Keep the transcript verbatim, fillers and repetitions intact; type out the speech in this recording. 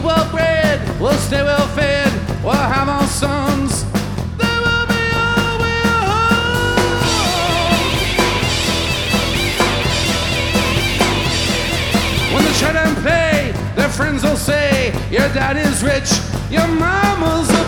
well bred, we'll stay well fed, we'll have our sons. They will be all we'll hold. When they try and play, their friends will say, your dad is rich, your mama's